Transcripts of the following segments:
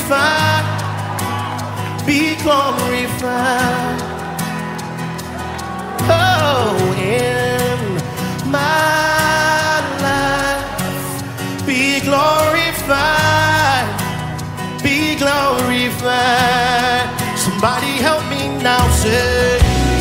glorified, be glorified. Oh, in my life, be glorified, be glorified. Somebody help me now, say.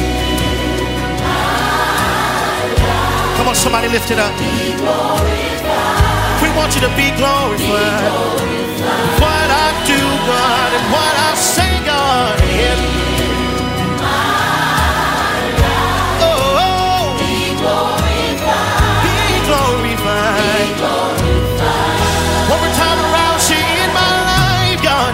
Come on, somebody lift it up. Be glorified. We want you to be glorified. What I do, God, and what I say, God, in My life. oh, Be glorified. be glorified. Be glorified. One more time around, say in my life, God,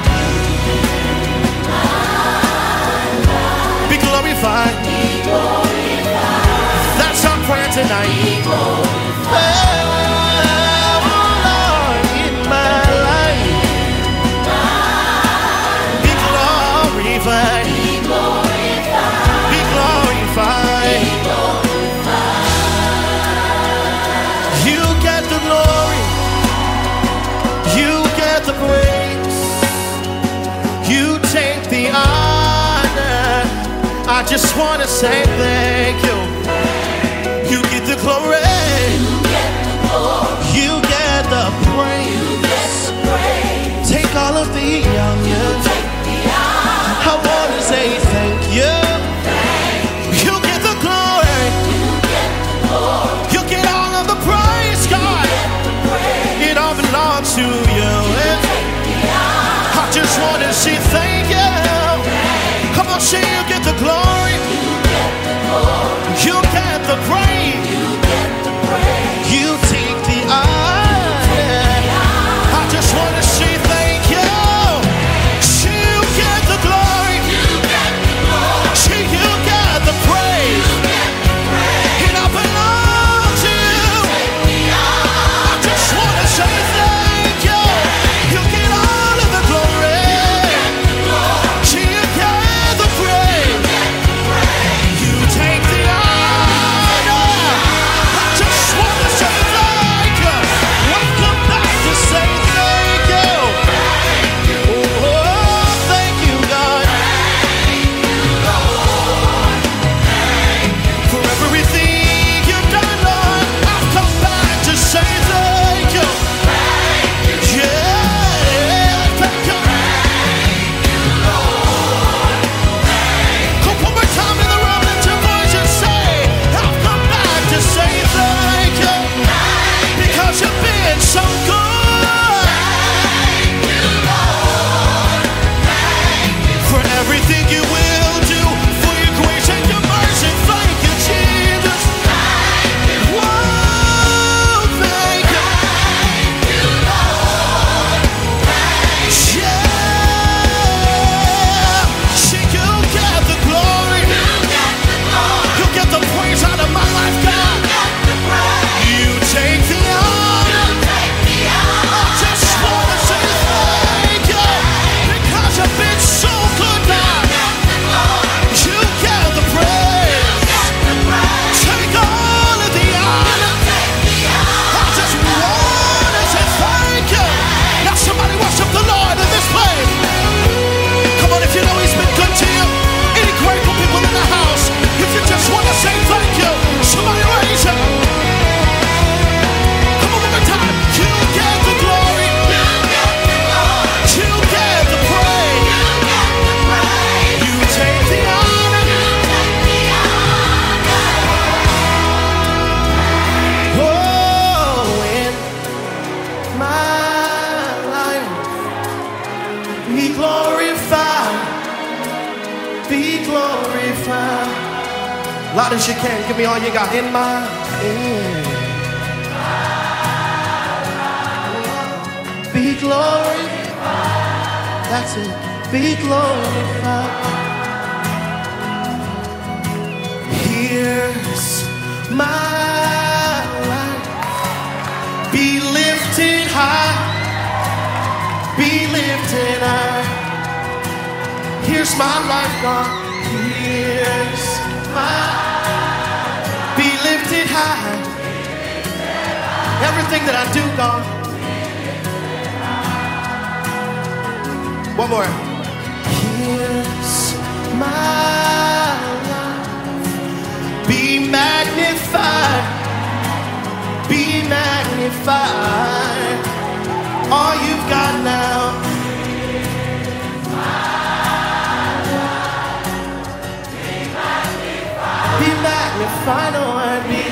be glorified. Be glorified. That's our prayer tonight. Be glorified. Oh, Lord, in my life, be glorified. Be glorified. Be glorified. Be glorified. You get the glory. You get the praise. You take the honor. I just want to say thank you. You get the glory. You get the glory. You get the praise. You get the praise. Take all of the honor. Take the honor. I want to say thank you. You get the glory. You get the glory. You get all of the praise, God. Get the praise. It all belongs to you. Take the honor. I just want to say thank you. Come on, say you get the glory. You get the glory. You get the praise. You get the praise. You take the honor. I just want to say thank you. You get the glory. You get the glory. See, you get the praise. You get the praise. It all belongs to you. Take the honor. I just want to say thank you. You get all of the glory. Get the glory. See, you get the praise. Get the praise. You take the honor. I just want to say thank you. Welcome back to say thank you. Oh, thank you, God. For everything you've done, Lord, I've come back to say thank you. Yeah, thank you. Come one more time in the room, lift your voice and say, I've come back to say thank you. Because you've been so good. For everything you will do, for your grace and your mercy, thank you, Jesus. Whoa, thank you. Yeah, see, you get the glory. You get the praise out of my life, God. You take the honor. I just want to say thank you. Because you've been so good, God. You get the praise. Take all of the honor. I just want to say thank you. Now somebody worship the Lord in this place. Come on, if you know He's been good to you. Any grateful people in the house, if you just want to say thank you, somebody raise it. Come on, one more time. You get the glory. You get the praise. You take the honor. Oh, in my life, be glorified, be glorified. Loud as you can, give me all you got. In my be glorified. That's it. Be glorified. Here's my life. Be lifted high. Be lifted high. Here's my life, God. Here's my be lifted high. Everything that I do, God. One more. Here's my life. Be magnified. Be magnified. All you've got now. Be magnified, Lord. Be